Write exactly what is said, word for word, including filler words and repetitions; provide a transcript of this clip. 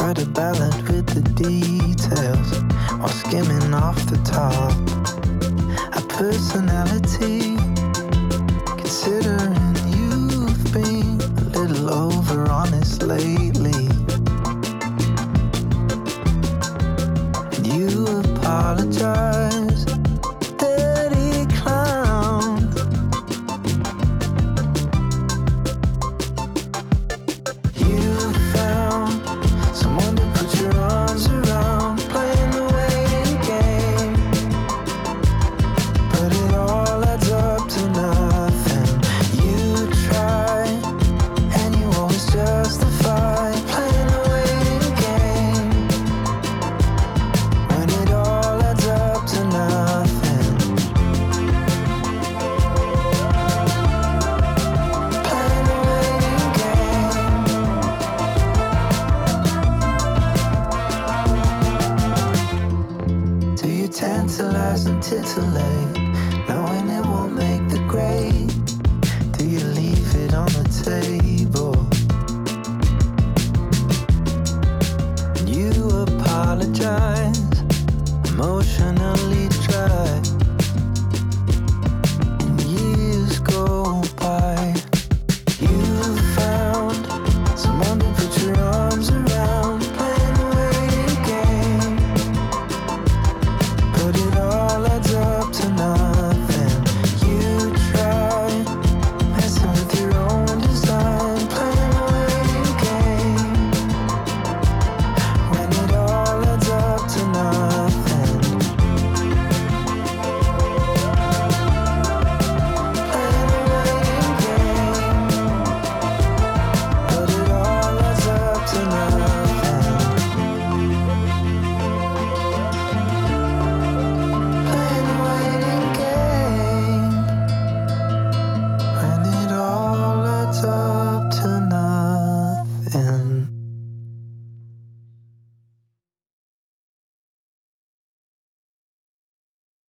Try to balance with the details while skimming off the top. A personality, considering you've been a little over honest lately. And you apologize, dirty clown. You found someone to put your arms around, playing the waiting game, but it all adds up to nothing. You try, and you always justify playing the waiting game, when it all adds up to nothing. Playing the waiting game. Do you tantalize and titillate, knowing it won't make the grade? Do you leave it on the table? And you apologize, emotion